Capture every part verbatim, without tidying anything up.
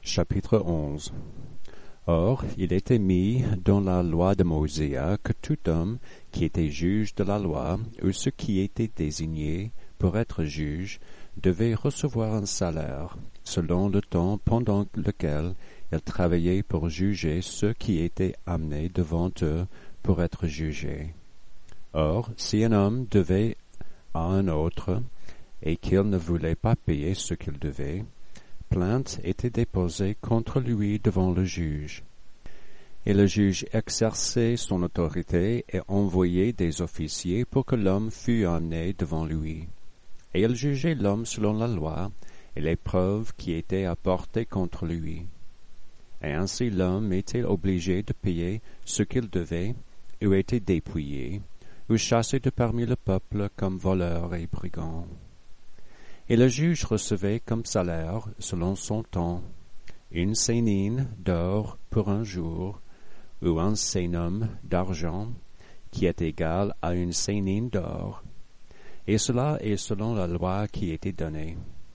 Chapitre onze. Or, il était mis dans la loi de Moïse que tout homme qui était juge de la loi, ou ceux qui étaient désignés pour être juges, devait recevoir un salaire, selon le temps pendant lequel ils travaillaient pour juger ceux qui étaient amenés devant eux pour être jugés. Or, si un homme devait à un autre, et qu'il ne voulait pas payer ce qu'il devait, plainte était déposée contre lui devant le juge. Et le juge exerçait son autorité et envoyait des officiers pour que l'homme fût amené devant lui. Et il jugeait l'homme selon la loi et les preuves qui étaient apportées contre lui. Et ainsi l'homme était obligé de payer ce qu'il devait, ou était dépouillé, ou chassé de parmi le peuple comme voleur et brigand. Et le juge recevait comme salaire, selon son temps, une sénine d'or pour un jour, ou un sénum d'argent, qui est égal à une sénine d'or. Et cela est selon la loi qui était donnée.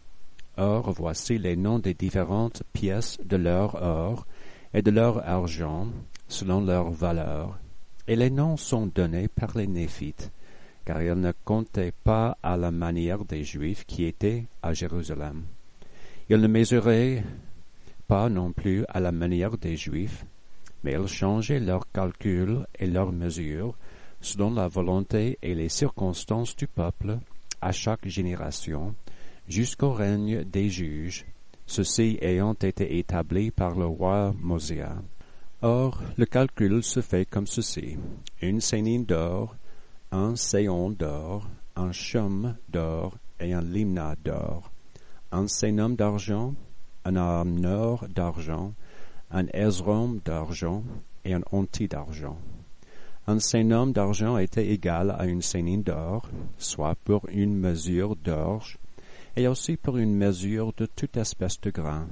Or, voici les noms des différentes pièces de leur or et de leur argent, selon leur valeur. Et les noms sont donnés par les Néphites, car ils ne comptaient pas à la manière des Juifs qui étaient à Jérusalem. Ils ne mesuraient pas non plus à la manière des Juifs, mais ils changeaient leurs calculs et leurs mesures selon la volonté et les circonstances du peuple à chaque génération, jusqu'au règne des juges, ceux-ci ayant été établis par le roi Mosia. Or, le calcul se fait comme ceci: une sénine d'or, un séon d'or, un chum d'or et un limna d'or, un sénum d'argent, un amnor d'argent, un ezrom d'argent et un onti d'argent. Un sénum d'argent était égal à une sénine d'or, soit pour une mesure d'orge, et aussi pour une mesure de toute espèce de grain.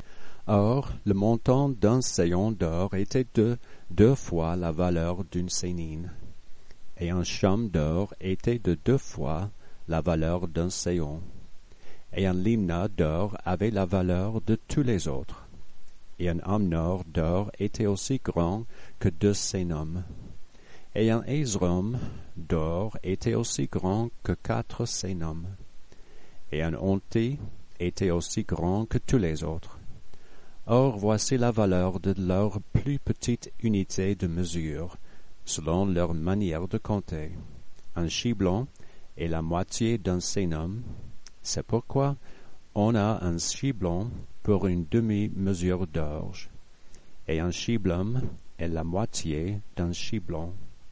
Or, le montant d'un séon d'or était de deux fois la valeur d'une sénine, et un chum d'or était de deux fois la valeur d'un séon, et un limna d'or avait la valeur de tous les autres, et un amnor d'or était aussi grand que deux sénums, et un ezrom d'or était aussi grand que quatre sénums, et un onti était aussi grand que tous les autres. Or, voici la valeur de leur plus petite unité de mesure, selon leur manière de compter. Un chiblon est la moitié d'un sénum. C'est pourquoi on a un chiblon pour une demi-mesure d'orge, et un chiblum est la moitié d'un chiblon,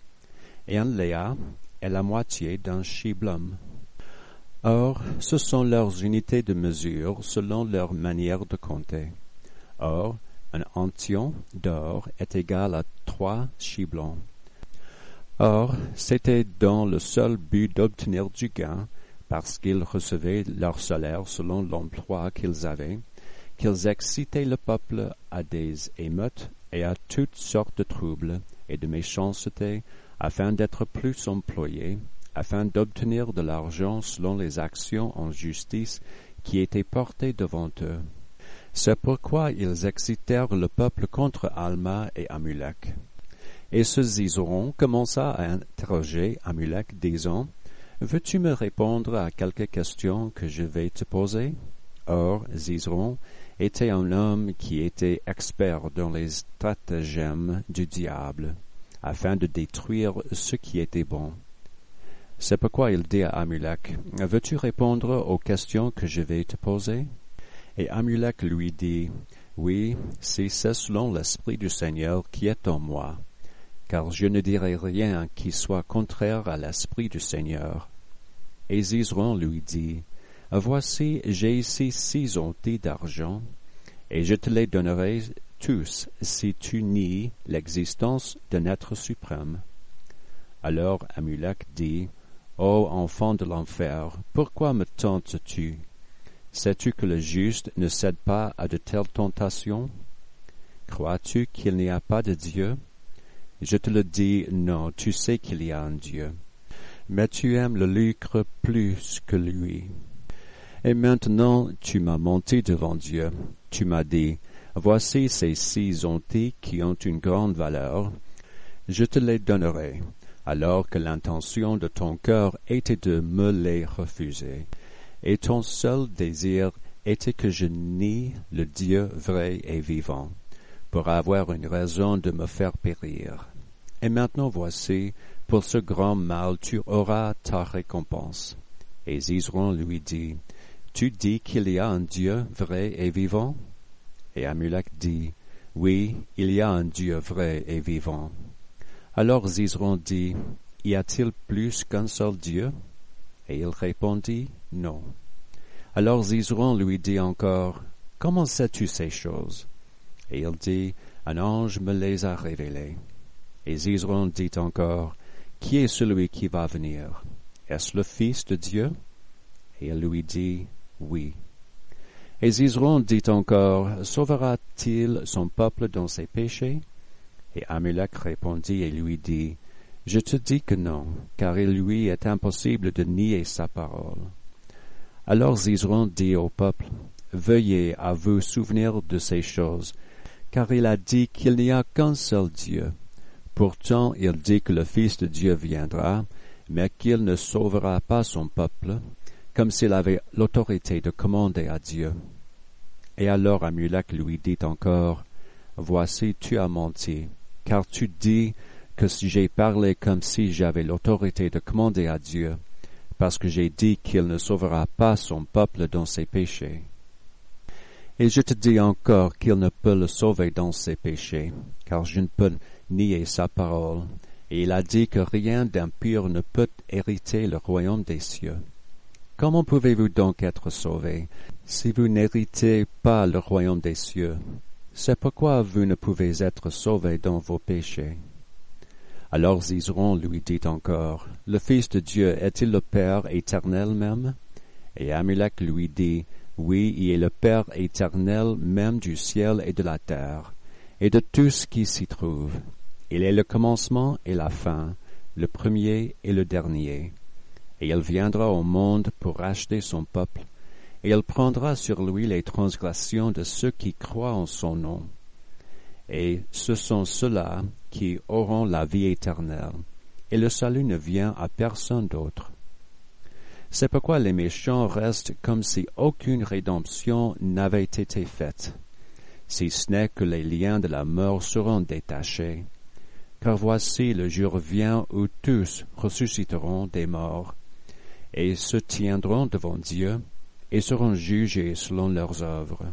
et un léa est la moitié d'un chiblum. Or, ce sont leurs unités de mesure selon leur manière de compter. Or, un ontion d'or est égal à trois chiblons. Or, c'était dans le seul but d'obtenir du gain, parce qu'ils recevaient leur salaire selon l'emploi qu'ils avaient, qu'ils excitaient le peuple à des émeutes et à toutes sortes de troubles et de méchanceté, afin d'être plus employés, afin d'obtenir de l'argent selon les actions en justice qui étaient portées devant eux. C'est pourquoi ils excitèrent le peuple contre Alma et Amulek. Et ce Zizoron commença à interroger Amulek, disant: « Veux-tu me répondre à quelques questions que je vais te poser ?» Or, Zizoron était un homme qui était expert dans les stratagèmes du diable, afin de détruire ce qui était bon. C'est pourquoi il dit à Amulek: « Veux-tu répondre aux questions que je vais te poser ?» Et Amulek lui dit: « Oui, si c'est selon l'Esprit du Seigneur qui est en moi, car je ne dirai rien qui soit contraire à l'Esprit du Seigneur. » Et Zizoron lui dit: « Voici, j'ai ici six ontis d'argent, et je te les donnerai tous si tu nies l'existence d'un être suprême. » Alors Amulek dit: « Ô enfant de l'enfer, pourquoi me tentes-tu? Sais-tu que le juste ne cède pas à de telles tentations? Crois-tu qu'il n'y a pas de Dieu? Je te le dis, non, tu sais qu'il y a un Dieu. Mais tu aimes le lucre plus que lui. Et maintenant tu m'as menti devant Dieu. Tu m'as dit: Voici ces six onties qui ont une grande valeur. Je te les donnerai, alors que l'intention de ton cœur était de me les refuser, et ton seul désir était que je nie le Dieu vrai et vivant, pour avoir une raison de me faire périr. Et maintenant voici, pour ce grand mal tu auras ta récompense. Et Zizron lui dit, tu dis qu'il y a un Dieu vrai et vivant? Et Amulek dit, oui, il y a un Dieu vrai et vivant. Alors Zizron dit, y a-t-il plus qu'un seul Dieu? Et il répondit, non. Alors Zizron lui dit encore, comment sais-tu ces choses? Et il dit, un ange me les a révélées. Et Zizron dit encore, qui est celui qui va venir? Est-ce le Fils de Dieu? Et il lui dit, oui. Et Zizron dit encore, sauvera-t-il son peuple dans ses péchés? Et Amulek répondit et lui dit, je te dis que non, car il lui est impossible de nier sa parole. Alors Zizron dit au peuple, veuillez à vous souvenir de ces choses, car il a dit qu'il n'y a qu'un seul Dieu. Pourtant il dit que le Fils de Dieu viendra, mais qu'il ne sauvera pas son peuple, comme s'il avait l'autorité de commander à Dieu. Et alors Amulek lui dit encore, voici tu as menti, car tu dis que si j'ai parlé comme si j'avais l'autorité de commander à Dieu, parce que j'ai dit qu'il ne sauvera pas son peuple dans ses péchés. Et je te dis encore qu'il ne peut le sauver dans ses péchés, car je ne peux nier sa parole, et il a dit que rien d'impur ne peut hériter le royaume des cieux. Comment pouvez-vous donc être sauvés, si vous n'héritez pas le royaume des cieux? C'est pourquoi vous ne pouvez être sauvés dans vos péchés. Alors Zizron lui dit encore, le Fils de Dieu est-il le Père éternel même? Et Amulek lui dit, oui, il est le Père éternel même du ciel et de la terre, et de tout ce qui s'y trouve. Il est le commencement et la fin, le premier et le dernier. Et il viendra au monde pour racheter son peuple, et il prendra sur lui les transgressions de ceux qui croient en son nom. Et ce sont ceux-là qui auront la vie éternelle, et le salut ne vient à personne d'autre. C'est pourquoi les méchants restent comme si aucune rédemption n'avait été faite, si ce n'est que les liens de la mort seront détachés. Car voici le jour vient où tous ressusciteront des morts, et se tiendront devant Dieu, et seront jugés selon leurs œuvres.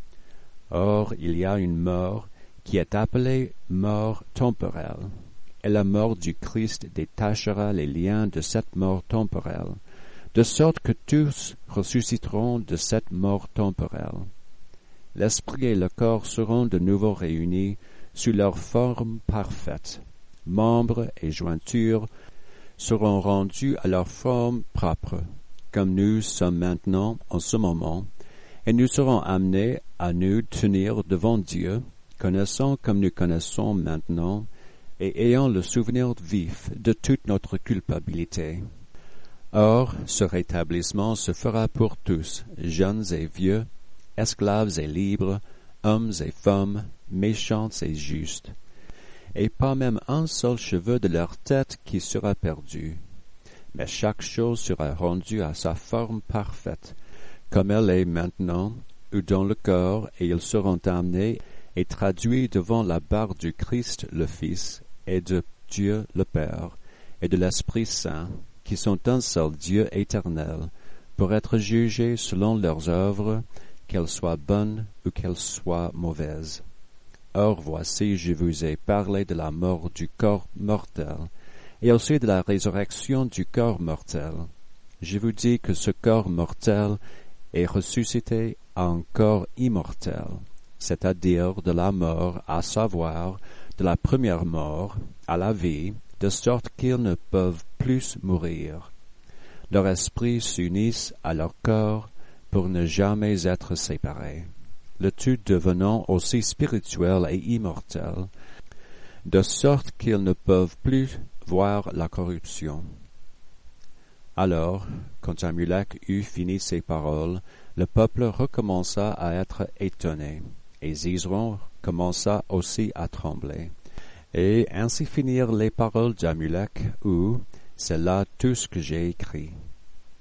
Or, il y a une mort qui est appelée mort temporelle, et la mort du Christ détachera les liens de cette mort temporelle, de sorte que tous ressusciteront de cette mort temporelle. L'esprit et le corps seront de nouveau réunis sous leur forme parfaite. Membres et jointures seront rendus à leur forme propre, comme nous sommes maintenant en ce moment, et nous serons amenés à nous tenir devant Dieu, connaissant comme nous connaissons maintenant, et ayant le souvenir vif de toute notre culpabilité. Or, ce rétablissement se fera pour tous, jeunes et vieux, esclaves et libres, hommes et femmes, méchants et justes, et pas même un seul cheveu de leur tête qui sera perdu. Mais chaque chose sera rendue à sa forme parfaite, comme elle est maintenant, ou dans le corps, et ils seront amenés et traduits devant la barre du Christ le Fils, et de Dieu le Père, et de l'Esprit Saint, qui sont un seul Dieu éternel, pour être jugés selon leurs œuvres, qu'elles soient bonnes ou qu'elles soient mauvaises. Or voici, je vous ai parlé de la mort du corps mortel, et aussi de la résurrection du corps mortel. Je vous dis que ce corps mortel est ressuscité à un corps immortel, c'est-à-dire de la mort, à savoir, de la première mort, à la vie, de sorte qu'ils ne peuvent plus mourir. Leur esprit s'unissent à leur corps pour ne jamais être séparés, le tout devenant aussi spirituel et immortel, de sorte qu'ils ne peuvent plus voir la corruption. Alors, quand Amulek eut fini ces paroles, le peuple recommença à être étonné, Et Ziseron commença aussi à trembler. Et ainsi finirent les paroles d'Amulek, où c'est là tout ce que j'ai écrit.